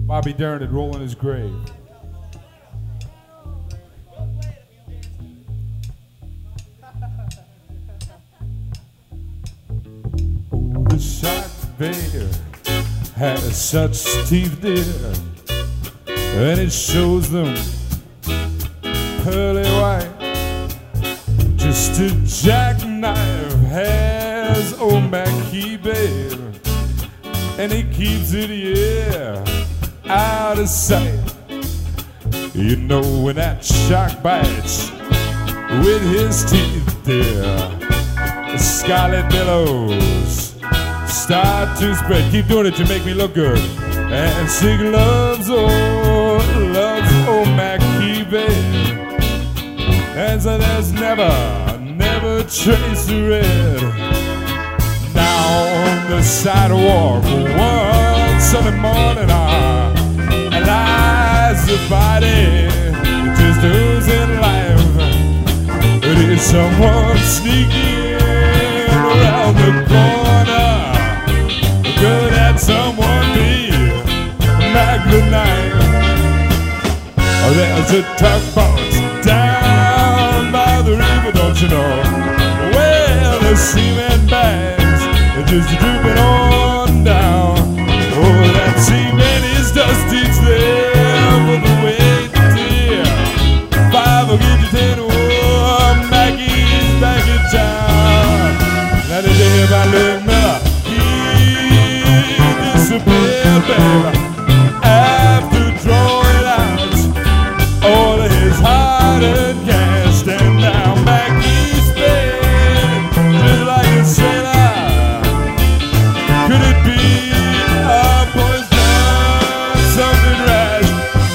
Bobby Darin had roll in his grave. Oh, the shark bear has such teeth, dear, and it shows them pearly white. Just a jackknife has old Mackie Bear, and he keeps it, yeah, out of sight. You know when that shark bites with his teeth, dear, the scarlet billows start to spread. Keep doing it to make me look good. And Sig loves old Mackie Bear, and so there's never trace of red. Now on the sidewalk one Sunday morning, and lies a body just oozing life. It is someone sneaking around the corner. Could that someone be Mac the Knife? Oh, there's a tugboat down by the river, don't you know? Well, the cement bags are just drooping on down. Oh, that cement is dusty, it's there for the weight, dear. 5 will get you 10, oh, Maggie's back in town. Now the day by Luke Miller, he disappeared, baby, after drawing out all of his hard and cash. And now Maggie's bed, just like a sailor. Could it be a boy's done something rash?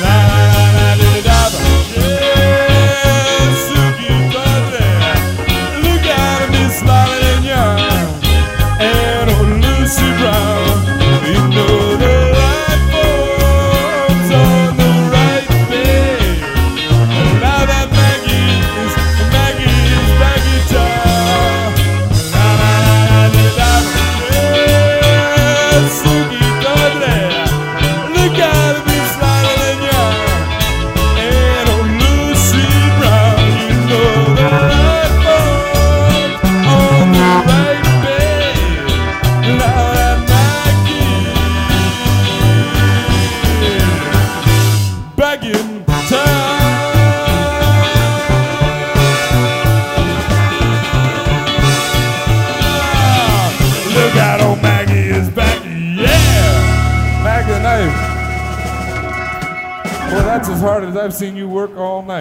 Yeah, Suki Butler, look out at me smiling and young. And old Lucy Brown, you know the right folks on the right page. And now that Maggie's back in town. Yeah, Suki Dudley, look out at me smiling and young. And old Lucy Brown, you know the right folks on the right page. Now that Maggie's back in town. Look out, old Maggie is back, yeah! Mac the Knife. Well, that's as hard as I've seen you work all night.